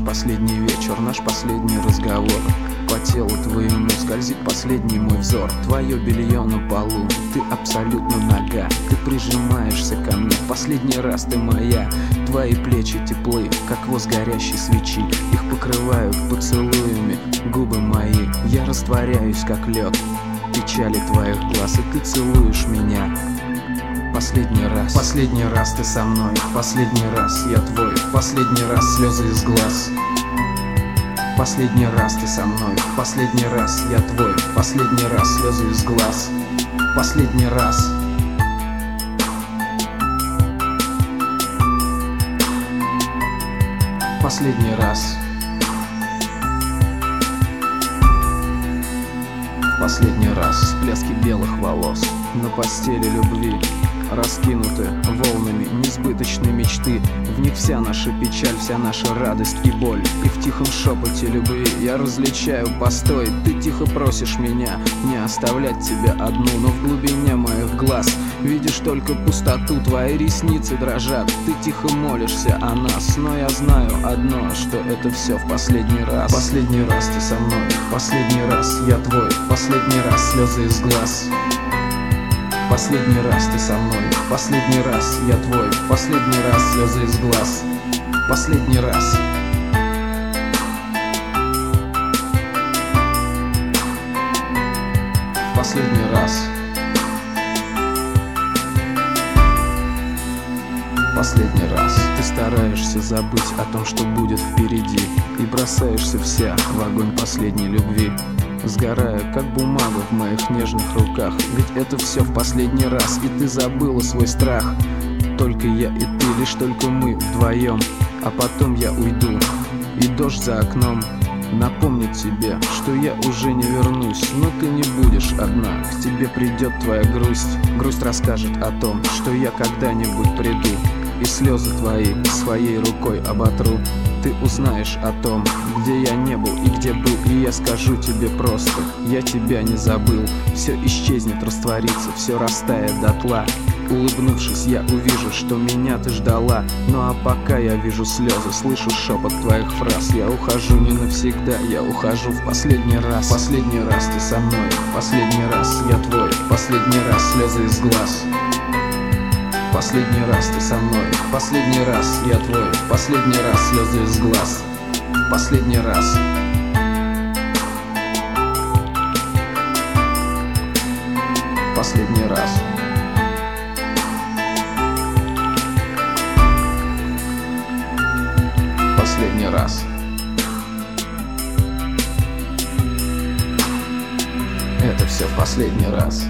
последний вечер, наш последний разговор. По телу твоему скользит последний мой взор. Твое белье на полу, ты абсолютно нага. Ты прижимаешься ко мне, последний раз ты моя. Твои плечи теплы, как воск горящей свечи. Их покрывают поцелуями губы мои. Я растворяюсь, как лед в печали твоих глаз, и ты целуешь меня. Последний раз ты со мной, последний раз я твой, последний раз слезы из глаз. Последний раз ты со мной, последний раз я твой, последний раз слезы из глаз. Последний раз. Последний раз. Последний раз. Всплески белых волос на постели любви, раскинуты волнами несбыточной мечты. В них вся наша печаль, вся наша радость и боль. И в тихом шепоте любви я различаю постой. Ты тихо просишь меня не оставлять тебя одну, но в глубине моих глаз видишь только пустоту. Твои ресницы дрожат, ты тихо молишься о нас, но я знаю одно, что это все в последний раз. Последний раз ты со мной, последний раз я твой, последний раз слезы из глаз. Последний раз ты со мной, последний раз я твой, последний раз слезы из глаз. Последний раз. Последний раз. Последний раз. Ты стараешься забыть о том, что будет впереди, и бросаешься вся в огонь последней любви, сгорая, как бумага в моих нежных руках. Ведь это все в последний раз, и ты забыла свой страх. Только я и ты, лишь только мы вдвоем. А потом я уйду, и дождь за окном напомнит тебе, что я уже не вернусь. Но ты не будешь одна, к тебе придет твоя грусть. Грусть расскажет о том, что я когда-нибудь приду, и слезы твои своей рукой оботру. Ты узнаешь о том, где я не был и где был, и я скажу тебе просто: я тебя не забыл. Все исчезнет, растворится, все растает дотла. Улыбнувшись, я увижу, что меня ты ждала. Ну а пока я вижу слезы, слышу шепот твоих фраз. Я ухожу не навсегда, я ухожу в последний раз. Последний раз ты со мной, последний раз я твой, последний раз слезы из глаз. Последний раз ты со мной, последний раз я твой, последний раз слезы из глаз. Последний раз. Последний раз. Последний раз. Это все в последний раз.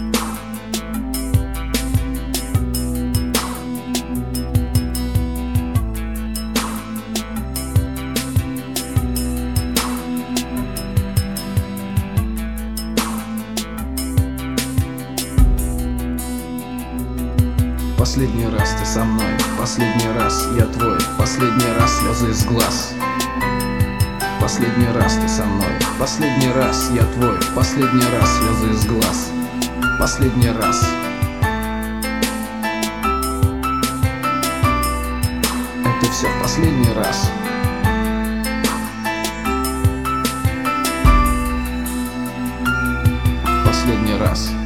Последний раз ты со мной, последний раз я твой, последний раз слезы из глаз. Последний раз ты со мной, последний раз я твой, последний раз слезы из глаз. Последний раз. Это все в последний раз. Последний раз.